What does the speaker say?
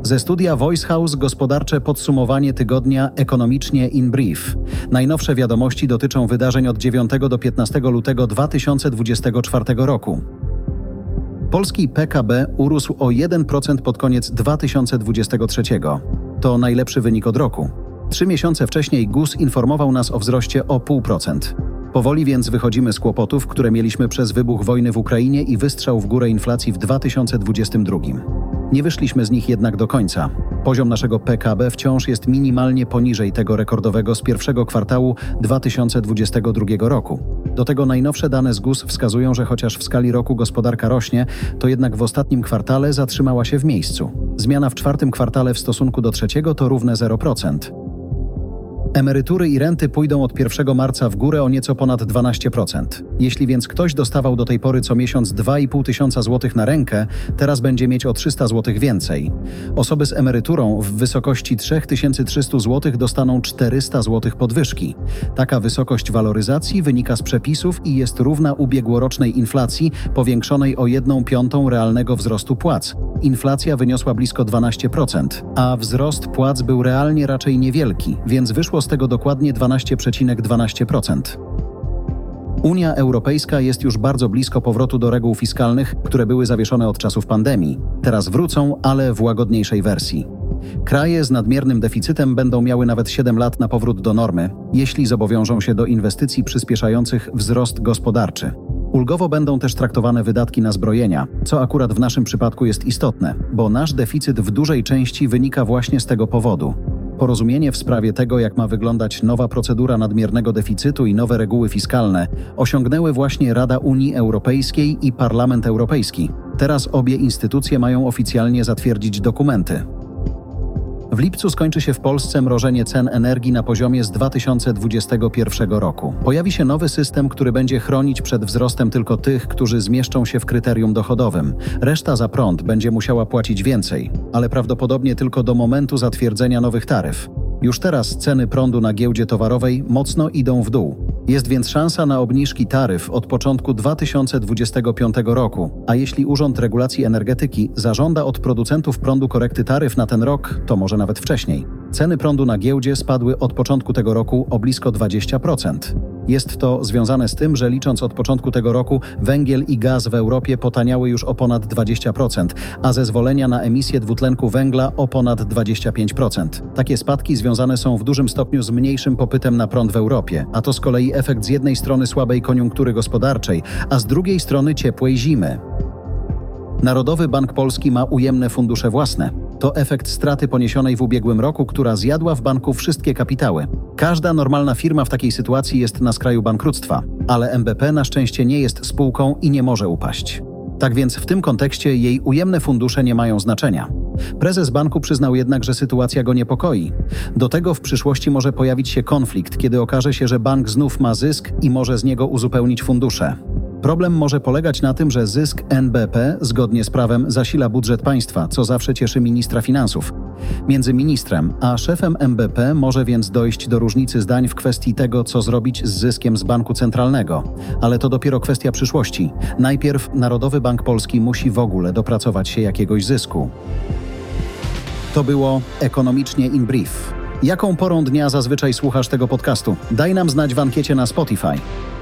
Ze studia Voice House gospodarcze podsumowanie tygodnia Ekonomicznie in brief. Najnowsze wiadomości dotyczą wydarzeń od 9 do 15 lutego 2024 roku. Polski PKB urósł o 1% pod koniec 2023. To najlepszy wynik od roku. 3 miesiące wcześniej GUS informował nas o wzroście o 0,5%. Powoli więc wychodzimy z kłopotów, które mieliśmy przez wybuch wojny w Ukrainie i wystrzał w górę inflacji w 2022. Nie wyszliśmy z nich jednak do końca. Poziom naszego PKB wciąż jest minimalnie poniżej tego rekordowego z pierwszego kwartału 2022 roku. Do tego najnowsze dane z GUS wskazują, że chociaż w skali roku gospodarka rośnie, to jednak w ostatnim kwartale zatrzymała się w miejscu. Zmiana w czwartym kwartale w stosunku do trzeciego to równe 0%. Emerytury i renty pójdą od 1 marca w górę o nieco ponad 12%. Jeśli więc ktoś dostawał do tej pory co miesiąc 2,5 tysiąca złotych na rękę, teraz będzie mieć o 300 złotych więcej. Osoby z emeryturą w wysokości 3300 złotych dostaną 400 złotych podwyżki. Taka wysokość waloryzacji wynika z przepisów i jest równa ubiegłorocznej inflacji powiększonej o 1/5 realnego wzrostu płac. Inflacja wyniosła blisko 12%, a wzrost płac był realnie raczej niewielki, więc wyszło z tego dokładnie 12,12%. Unia Europejska jest już bardzo blisko powrotu do reguł fiskalnych, które były zawieszone od czasów pandemii. Teraz wrócą, ale w łagodniejszej wersji. Kraje z nadmiernym deficytem będą miały nawet 7 lat na powrót do normy, jeśli zobowiążą się do inwestycji przyspieszających wzrost gospodarczy. Ulgowo będą też traktowane wydatki na zbrojenia, co akurat w naszym przypadku jest istotne, bo nasz deficyt w dużej części wynika właśnie z tego powodu. Porozumienie w sprawie tego, jak ma wyglądać nowa procedura nadmiernego deficytu i nowe reguły fiskalne, osiągnęły właśnie Rada Unii Europejskiej i Parlament Europejski. Teraz obie instytucje mają oficjalnie zatwierdzić dokumenty. W lipcu skończy się w Polsce mrożenie cen energii na poziomie z 2021 roku. Pojawi się nowy system, który będzie chronić przed wzrostem tylko tych, którzy zmieszczą się w kryterium dochodowym. Reszta za prąd będzie musiała płacić więcej, ale prawdopodobnie tylko do momentu zatwierdzenia nowych taryf. Już teraz ceny prądu na giełdzie towarowej mocno idą w dół. Jest więc szansa na obniżki taryf od początku 2025 roku, a jeśli Urząd Regulacji Energetyki zażąda od producentów prądu korekty taryf na ten rok, to może nawet wcześniej. Ceny prądu na giełdzie spadły od początku tego roku o blisko 20%. Jest to związane z tym, że licząc od początku tego roku węgiel i gaz w Europie potaniały już o ponad 20%, a zezwolenia na emisję dwutlenku węgla o ponad 25%. Takie spadki związane są w dużym stopniu z mniejszym popytem na prąd w Europie, a to z kolei efekt z jednej strony słabej koniunktury gospodarczej, a z drugiej strony ciepłej zimy. Narodowy Bank Polski ma ujemne fundusze własne. To efekt straty poniesionej w ubiegłym roku, która zjadła w banku wszystkie kapitały. Każda normalna firma w takiej sytuacji jest na skraju bankructwa, ale NBP na szczęście nie jest spółką i nie może upaść. Tak więc w tym kontekście jej ujemne fundusze nie mają znaczenia. Prezes banku przyznał jednak, że sytuacja go niepokoi. Do tego w przyszłości może pojawić się konflikt, kiedy okaże się, że bank znów ma zysk i może z niego uzupełnić fundusze. Problem może polegać na tym, że zysk NBP zgodnie z prawem zasila budżet państwa, co zawsze cieszy ministra finansów. Między ministrem a szefem NBP może więc dojść do różnicy zdań w kwestii tego, co zrobić z zyskiem z banku centralnego. Ale to dopiero kwestia przyszłości. Najpierw Narodowy Bank Polski musi w ogóle dopracować się jakiegoś zysku. To było Ekonomicznie in brief. Jaką porą dnia zazwyczaj słuchasz tego podcastu? Daj nam znać w ankiecie na Spotify.